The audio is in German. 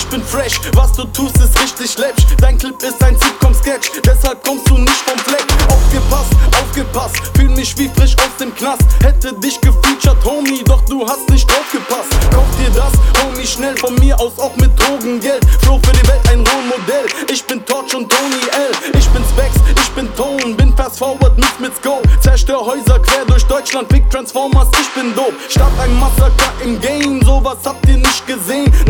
bin fresh, was du tust ist richtig läppsch. Dein Clip ist ein Sitcom-Sketch, deshalb kommst du nicht vom Fleck. Aufgepasst, aufgepasst, fühl mich wie frisch aus dem Knast. Hätte dich gefeatured, Homie, doch du hast nicht draufgepasst. Kauf dir das, Homie, schnell von mir aus, auch mit Drogengeld. Flow für die Welt, ein Rollmodell. Ich bin Torch und Tony L. Ich bin Specs, ich bin Tone, bin fast forward, mit Go. Zerstör Häuser quer durch Deutschland, Big Transformers, ich bin dope. Start ein Massaker im Game, sowas habt ihr nicht gesehen.